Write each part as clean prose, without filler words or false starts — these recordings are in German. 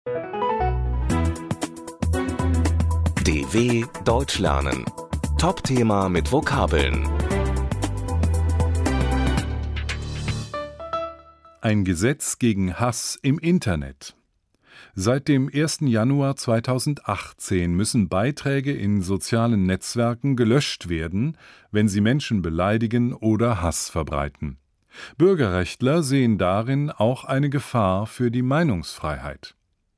DW Deutsch lernen. Top-Thema mit Vokabeln. Ein Gesetz gegen Hass im Internet. Seit dem 1. Januar 2018 müssen Beiträge in sozialen Netzwerken gelöscht werden, wenn sie Menschen beleidigen oder Hass verbreiten. Bürgerrechtler sehen darin auch eine Gefahr für die Meinungsfreiheit.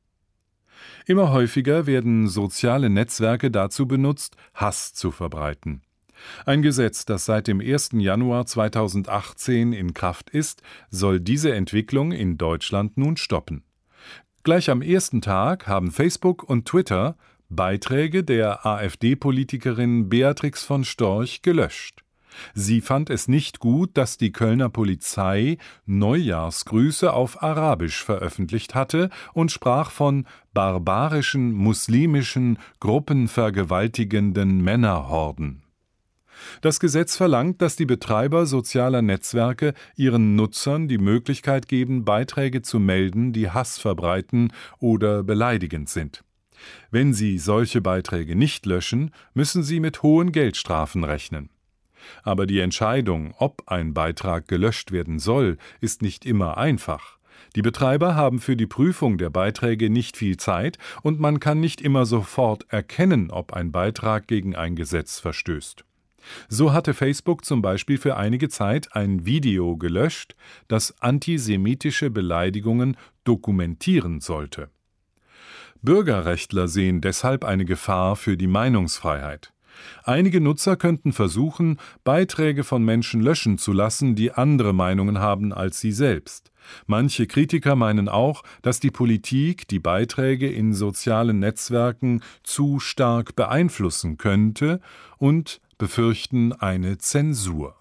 Immer häufiger werden soziale Netzwerke dazu benutzt, Hass zu verbreiten. Ein Gesetz, das seit dem 1. Januar 2018 in Kraft ist, soll diese Entwicklung in Deutschland nun stoppen. Gleich am ersten Tag haben Facebook und Twitter Beiträge der AfD-Politikerin Beatrix von Storch gelöscht. Sie fand es nicht gut, dass die Kölner Polizei Neujahrsgrüße auf Arabisch veröffentlicht hatte und sprach von barbarischen, muslimischen, gruppenvergewaltigenden Männerhorden. Das Gesetz verlangt, dass die Betreiber sozialer Netzwerke ihren Nutzern die Möglichkeit geben, Beiträge zu melden, die Hass verbreiten oder beleidigend sind. Wenn sie solche Beiträge nicht löschen, müssen sie mit hohen Geldstrafen rechnen. Aber die Entscheidung, ob ein Beitrag gelöscht werden soll, ist nicht immer einfach. Die Betreiber haben für die Prüfung der Beiträge nicht viel Zeit und man kann nicht immer sofort erkennen, ob ein Beitrag gegen ein Gesetz verstößt. So hatte Facebook zum Beispiel für einige Zeit ein Video gelöscht, das antisemitische Beleidigungen dokumentieren sollte. Bürgerrechtler sehen deshalb eine Gefahr für die Meinungsfreiheit. Einige Nutzer könnten versuchen, Beiträge von Menschen löschen zu lassen, die andere Meinungen haben als sie selbst. Manche Kritiker meinen auch, dass die Politik die Beiträge in sozialen Netzwerken zu stark beeinflussen könnte und befürchten eine Zensur.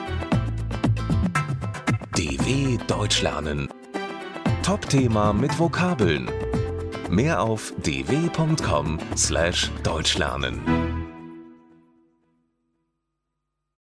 DW Deutsch lernen. Top-Thema mit Vokabeln. Mehr auf dw.com/deutschlernen.